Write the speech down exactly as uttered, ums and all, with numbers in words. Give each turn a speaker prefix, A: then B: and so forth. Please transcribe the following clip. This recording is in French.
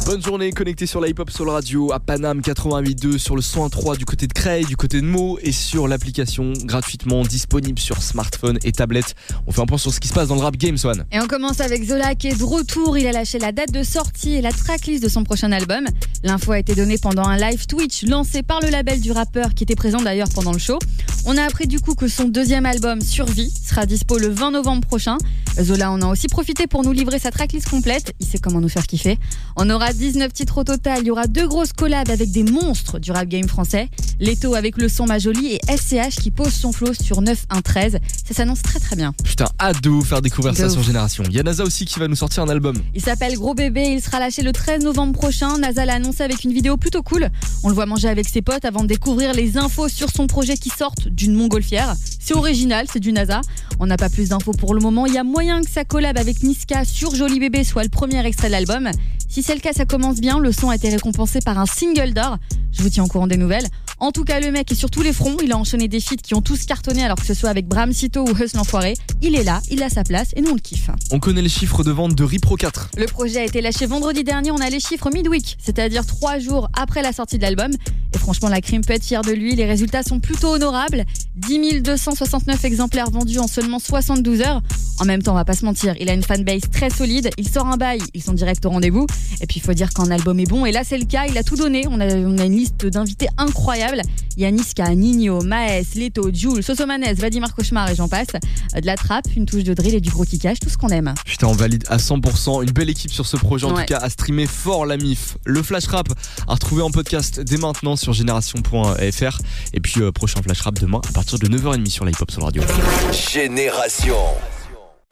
A: Bonne journée, connecté sur la Hip Hop Soul Radio à Paname quatre-vingt-huit virgule deux, sur le cent un virgule trois du côté de Creil, du côté de Meaux et sur l'application gratuitement disponible sur smartphone et tablette. On fait un point sur ce qui se passe dans le rap game, Swan.
B: Et on commence avec Zola qui est de retour. Il a lâché la date de sortie et la tracklist de son prochain album. L'info a été donnée pendant un live Twitch lancé par le label du rappeur qui était présent d'ailleurs pendant le show. On a appris du coup que son deuxième album, Survie, sera dispo le vingt novembre prochain. Zola en a aussi profité pour nous livrer sa tracklist complète. Il sait comment nous faire kiffer. On aura dix-neuf titres au total. Il y aura deux grosses collabs avec des monstres du rap game français. Leto avec le son Ma Jolie et S C H qui pose son flow sur neuf un treize. Ça s'annonce très très bien.
A: Putain, hâte de vous faire découvrir
B: De
A: ça
B: ouf.
A: sur Génération. Il y a NASA aussi qui va nous sortir un album.
B: Il s'appelle Gros Bébé, il sera lâché le treize novembre prochain. NASA l'a annoncé avec une vidéo plutôt cool. On le voit manger avec ses potes avant de découvrir les infos sur son projet qui sortent d'une montgolfière. C'est original, c'est du NASA. On n'a pas plus d'infos pour le moment. Il y a moyen que sa collab avec Niska sur Joli Bébé soit le premier extrait de l'album. Si c'est le cas, ça commence bien. Le son a été récompensé par un single d'or. Je vous tiens au courant des nouvelles. En tout cas, le mec est sur tous les fronts. Il a enchaîné des feats qui ont tous cartonné, alors que ce soit avec Bram Cito ou Huss l'Enfoiré. Il est là, il a sa place et nous on le kiffe.
A: On connaît les chiffres de vente de Ripro quatre.
B: Le projet a été lâché vendredi dernier. On a les chiffres midweek, c'est-à-dire trois jours après la sortie de l'album. Et franchement, la crime peut être fière de lui. Les résultats sont plutôt honorables. dix mille deux cent soixante-neuf exemplaires vendus en seulement soixante-douze heures. En même temps, on va pas se mentir, il a une fanbase très solide. Il sort un bail, ils sont direct au rendez-vous. Et puis il faut dire qu'un album est bon. Et là, c'est le cas. Il a tout donné. On a, on a une liste d'invités incroyable. Il y a Niska, Nino, Maes, Leto, Jules, Sosomanes, Vladimir Cauchemar et j'en passe. De la trappe, une touche de drill et du gros kickage, tout ce qu'on aime.
A: Putain, on valide à cent pour cent. Une belle équipe sur ce projet, en
B: Ouais.
A: tout cas, à streamer fort la mif. Le Flash Rap à retrouver en podcast dès maintenant sur génération point f r. Et puis, euh, prochain Flash Rap demain à partir de neuf heures trente sur la Hip Hop Soul Radio.
C: Génération.